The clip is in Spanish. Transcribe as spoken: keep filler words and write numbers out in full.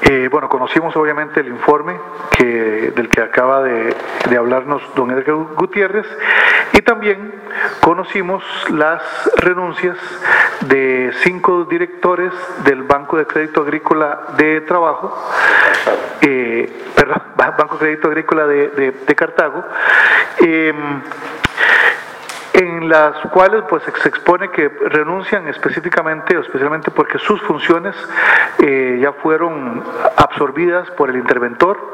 Eh, bueno, conocimos obviamente el informe que, del que acaba de, de hablarnos don Edgar Gutiérrez, y también conocimos las renuncias de cinco directores del Banco de Crédito Agrícola de Trabajo, eh, perdón, Banco de Crédito Agrícola de, de, de Cartago, eh, en las cuales pues se expone que renuncian específicamente o especialmente porque sus funciones eh, ya fueron absorbidas por el interventor.